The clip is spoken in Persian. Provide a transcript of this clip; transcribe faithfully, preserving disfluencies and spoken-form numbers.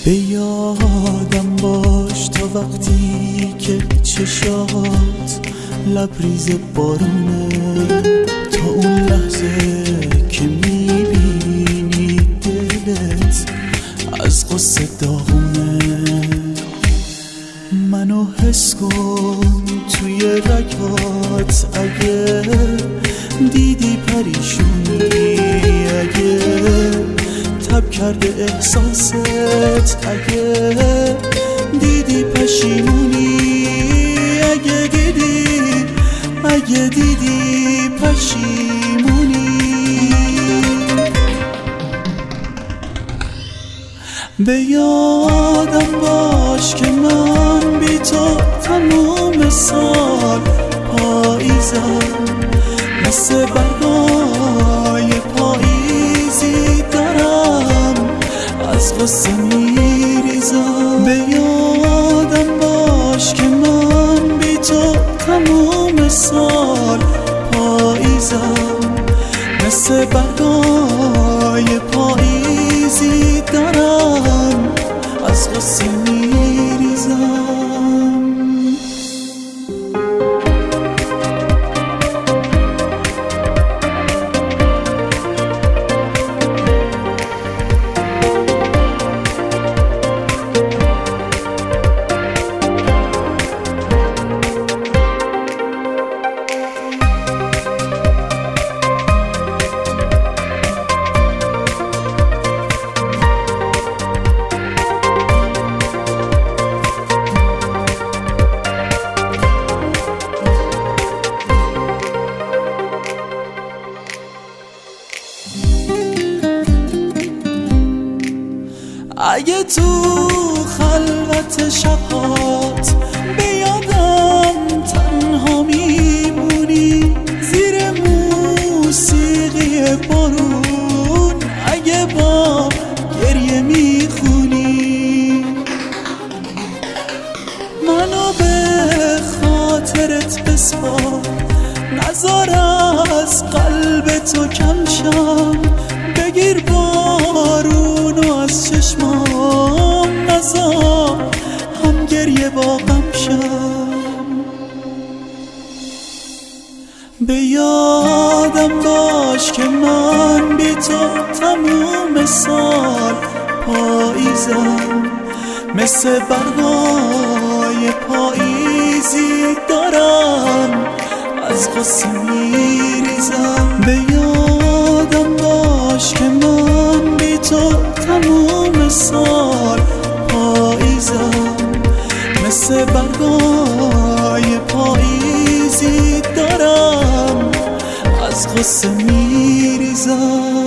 به یادم باش تا وقتی که چشات لبریز بارونه، تا اون لحظه که میبینی دلت از قصه داغونه. منو حس کن توی رگات، اگه دیدی پریشونی، اگه تب کرده احساست، اگه دیدی پشیمونی، اگه دیدی اگه دیدی پشیمونی. به یادم باش که من بی تو تموم سال پاییزم، مثل برگای پاییزی دارم از غصه میریزم. به یادم باش که من بی تو تموم سال پاییزم، مثل برگای پاییزی دارم از غصه میریزم. اگه تو خلوت شبات به یادم تنها میمونی، زیر موسیقی بارون اگه با گریه میخونی، منو به خاطرت بسپار، نذار از قلب تو کم شم، بگیر بارونو از چشمام، نذار هم گریه با غم شم. به یادم باش که من بی تو تموم سال پاییزم، مثل برگای پاییزی دارم از غصه میریزم. به یادم باش که من بی تو تموم سال پاییزم، مثل برگای پاییزی دارم از غصه میریزم.